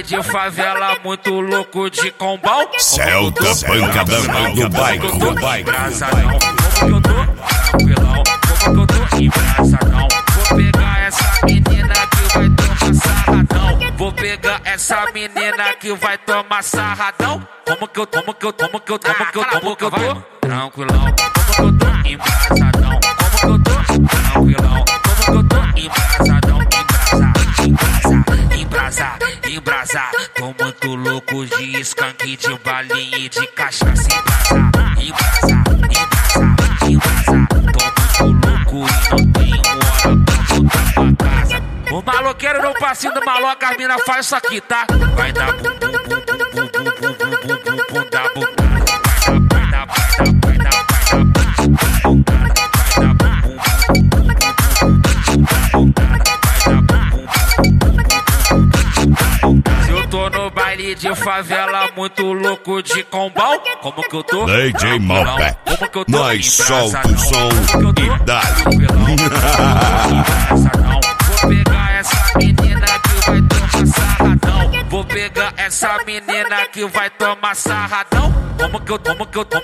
de favela, muito louco de combão. Celta pancadão do bike. Embrasadão, como que eu tô? Tranquilão, como que eu tô? Embrasadão. Vou pegar essa menina que vai tomar sarradão. Vou pegar essa menina que vai tomar sarradão. Como que eu tô? Tranquilão, como que eu tô? Embrasadão, como que eu tô? Tranquilão, como que eu tô? Embrasadão, embrasa. Tô muito louco de skunk, de balinha e de cachaça. Embrasa. Tô muito louco e não tenho hora pra voltar pra casa. O maloqueiro no passinho do maloca, as mina faz isso aqui, tá? Vai dar bum, da bundada. Se eu tô no baile de favela, muito louco de combão, como que eu tô? DJ Malbec, como que eu tô? nós solta o som e dá. Vou pegar essa menina que vai tomar sarradão. Vou pegar essa menina que vai tomar sarradão. Como que eu tô?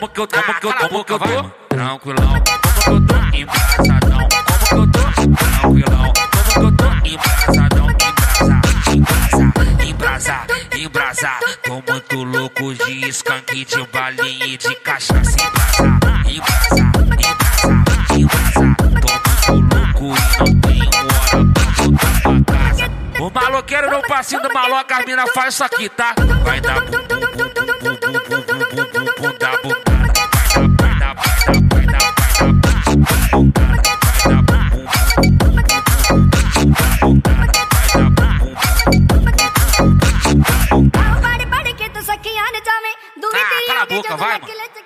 Tranquilão, como que eu tô? Embrasadão, como que eu tô? Tranquilão, como que eu tô? Embrasadão, embrasa. Tô muito louco de skunk, de balinha e de cachaça. Embrasa. Tô muito louco e não tenho hora pra voltar pra casa. O maloqueiro no passinho do maloca, as mina faz isso aqui, tá? Vai dar bum, da bundada. Cala a boca, vai, mano.